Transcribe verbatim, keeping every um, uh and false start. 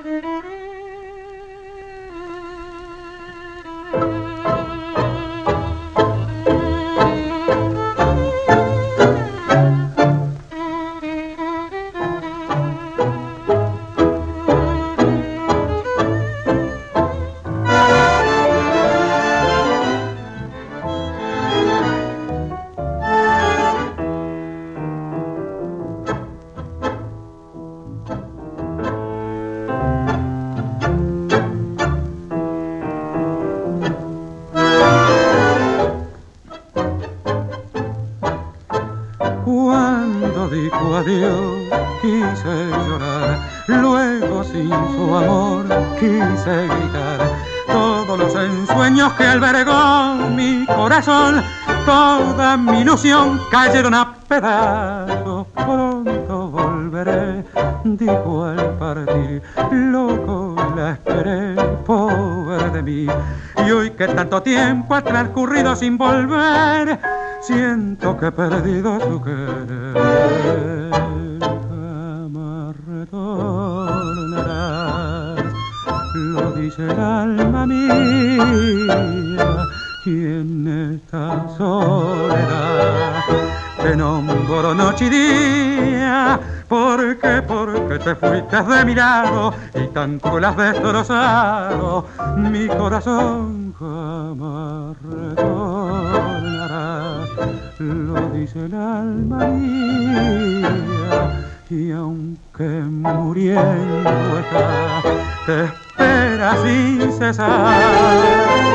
Cuando dijo adiós quise llorar, luego sin su amor quise gritar. Todos los ensueños que albergó mi corazón, toda mi ilusión cayeron a pedazos. Pronto volveré, dijo al partir, loco la esperé, pobre de mí. Y hoy que tanto tiempo ha transcurrido sin volver, siento que he perdido su querer. Jamás retornarás, lo dice el alma mía, y en esta soledad te nombro noche y día. ¿Por qué? Porque te fuiste de mi lado y tanto le has destrozado mi corazón. Jamás retornarás, lo dice el alma mía, y aunque muriendo estás, te espera sin cesar.